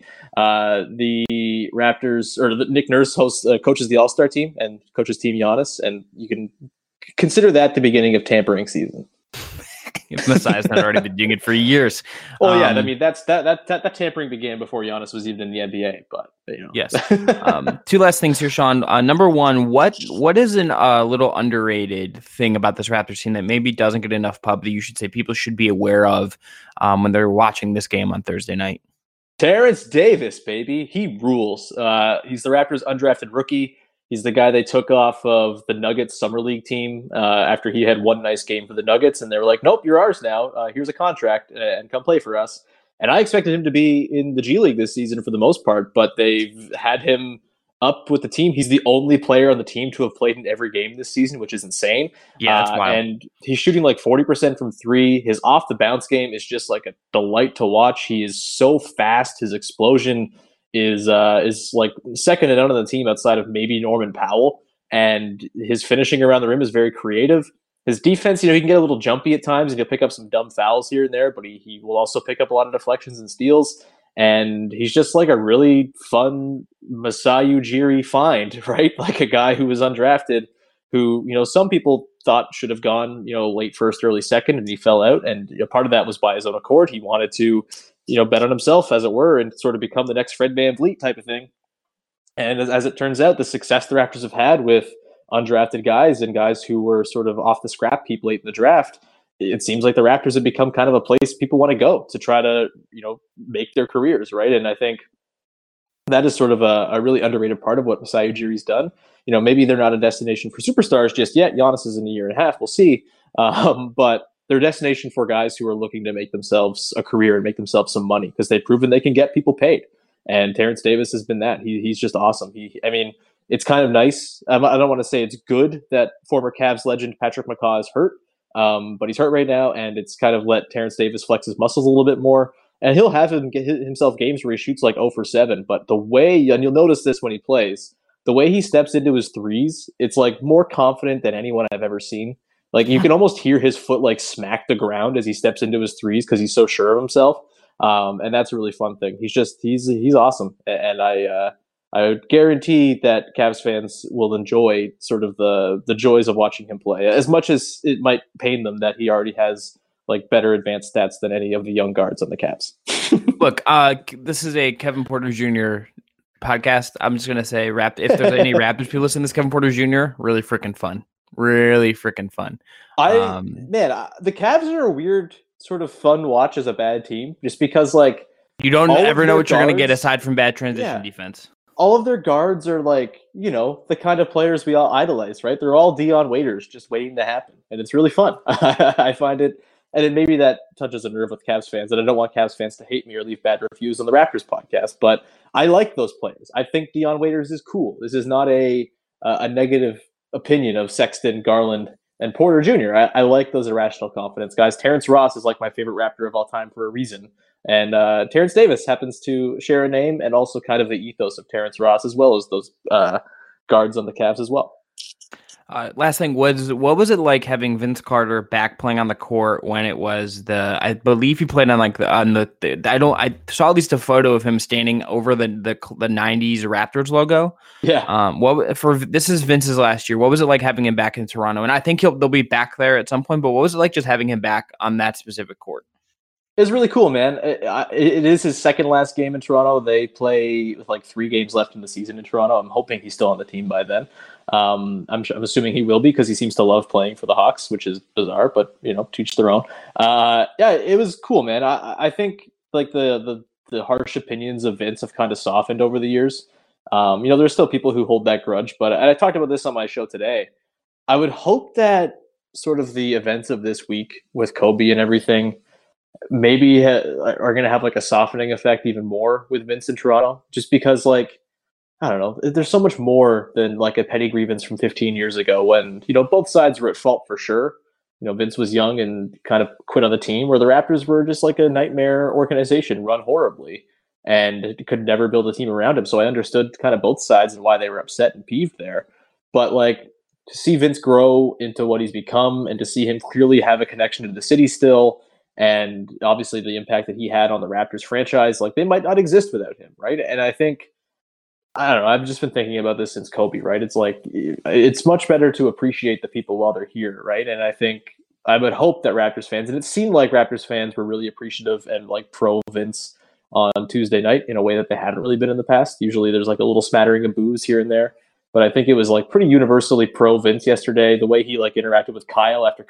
The Raptors Nick Nurse coaches the All-Star team and coaches Team Giannis, and you can consider that the beginning of tampering season. If Masai's not already been doing it for years. Well, yeah, I mean that tampering began before Giannis was even in the NBA. But yes. 2 last things here, Sean. Number one, what is a little underrated thing about this Raptors team that maybe doesn't get enough pub that you should say people should be aware of when they're watching this game on Thursday night? Terrence Davis, baby, he rules. He's the Raptors' undrafted rookie. He's the guy they took off of the Nuggets Summer League team after he had one nice game for the Nuggets, and they were like, nope, you're ours now. Here's a contract, and come play for us. And I expected him to be in the G League this season for the most part, but they've had him up with the team. He's the only player on the team to have played in every game this season, which is insane. Yeah, that's wild. And he's shooting like 40% from 3. His off-the-bounce game is just like a delight to watch. He is so fast. His explosion is like second to none on the team outside of maybe Norman Powell, and his finishing around the rim is very creative. His defense, he can get a little jumpy at times and he'll pick up some dumb fouls here and there, but he will also pick up a lot of deflections and steals. And he's just like a really fun Masai Ujiri find, right? Like a guy who was undrafted, who, some people thought should have gone, late first, early second, and he fell out. And part of that was by his own accord. He wanted to, bet on himself, as it were, and sort of become the next Fred VanVleet type of thing. And as it turns out, the success the Raptors have had with undrafted guys and guys who were sort of off the scrap heap late in the draft, it seems like the Raptors have become kind of a place people want to go to try to, make their careers, right? And I think that is sort of a really underrated part of what Masai Ujiri's done. Maybe they're not a destination for superstars just yet. Giannis is in a year and a half. We'll see. But they're a destination for guys who are looking to make themselves a career and make themselves some money because they've proven they can get people paid. And Terrence Davis has been that. He's just awesome. It's kind of nice. I don't want to say it's good that former Cavs legend Patrick McCaw is hurt, but he's hurt right now, and it's kind of let Terrence Davis flex his muscles a little bit more. And he'll have him get himself games where he shoots like 0 for 7. But the way, and you'll notice this when he plays, the way he steps into his threes, it's like more confident than anyone I've ever seen. Like you can almost hear his foot like smack the ground as he steps into his threes because he's so sure of himself. And that's a really fun thing. He's awesome. And I would guarantee that Cavs fans will enjoy sort of the joys of watching him play, as much as it might pain them that he already has like better advanced stats than any of the young guards on the Cavs. Look, this is a Kevin Porter Jr. podcast. I'm just gonna say, if there's any Raptors people listen to this, Kevin Porter Jr. really freaking fun. The Cavs are a weird sort of fun watch as a bad team, just because like you don't ever know what you're gonna get aside from bad transition defense. All of their guards are like, the kind of players we all idolize, right? They're all Dion Waiters just waiting to happen. And it's really fun. I find it, and then maybe that touches a nerve with Cavs fans, and I don't want Cavs fans to hate me or leave bad reviews on the Raptors podcast, but I like those players. I think Dion Waiters is cool. This is not a negative opinion of Sexton, Garland, and Porter Jr. I like those irrational confidence guys. Terrence Ross is like my favorite Raptor of all time for a reason. And Terrence Davis happens to share a name and also kind of the ethos of Terrence Ross, as well as those guards on the Cavs as well. Last thing was, what was it like having Vince Carter back playing on the court when it was I believe he played on I saw at least a photo of him standing over the 90s Raptors logo. Yeah. This is Vince's last year. What was it like having him back in Toronto? And I think they'll be back there at some point, but what was it like just having him back on that specific court? It's really cool, man. It is his second last game in Toronto. They play with like 3 games left in the season in Toronto. I'm hoping he's still on the team by then. I'm assuming he will be because he seems to love playing for the Hawks, which is bizarre, but teach their own. It was cool, man. I think like the harsh opinions of Vince have kind of softened over the years. There's still people who hold that grudge, but I talked about this on my show today. I would hope that sort of the events of this week with Kobe and everything maybe are going to have like a softening effect even more with Vince in Toronto, just because like, I don't know, there's so much more than like a petty grievance from 15 years ago when, both sides were at fault for sure. Vince was young and kind of quit on the team, where the Raptors were just like a nightmare organization run horribly and could never build a team around him. So I understood kind of both sides and why they were upset and peeved there. But like to see Vince grow into what he's become and to see him clearly have a connection to the city still, and obviously the impact that he had on the Raptors franchise, like they might not exist without him, right? And I think, I don't know, I've just been thinking about this since Kobe, right? It's like, it's much better to appreciate the people while they're here, right? And I think, I would hope that Raptors fans, and it seemed like Raptors fans were really appreciative and like pro Vince on Tuesday night in a way that they hadn't really been in the past. Usually there's like a little smattering of boos here and there, but I think it was like pretty universally pro Vince yesterday. The way he like interacted with Kyle after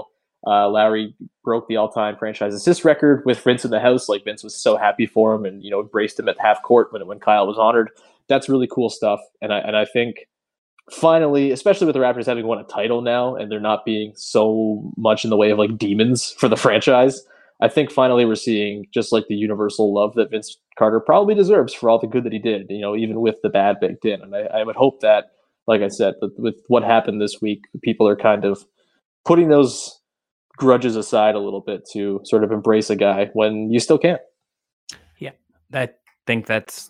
Lowry broke the all-time franchise assist record with Vince in the house. Like Vince was so happy for him and embraced him at half court when Kyle was honored. That's really cool stuff. And I think finally, especially with the Raptors having won a title now and there not being so much in the way of like demons for the franchise, I think finally we're seeing just like the universal love that Vince Carter probably deserves for all the good that he did, even with the bad baked in. And I would hope that, like I said, with what happened this week, people are kind of putting those grudges aside a little bit to sort of embrace a guy when you still can. Yeah, I think that's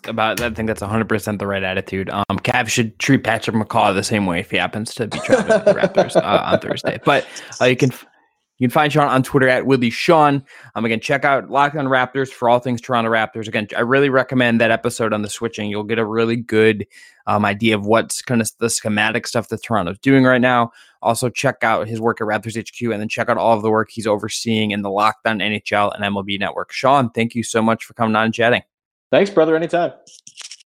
100% the right attitude. Cav should treat Patrick McCaw the same way if he happens to be traveling with the Raptors on Thursday. But you can find Sean on Twitter at WillySean. Again, check out Locked On Raptors for all things Toronto Raptors. Again, I really recommend that episode on the switching. You'll get a really good idea of what's kind of the schematic stuff that Toronto's doing right now. Also, check out his work at Raptors HQ, and then check out all of the work he's overseeing in the Locked On NHL and MLB Network. Sean, thank you so much for coming on and chatting. Thanks, brother. Anytime.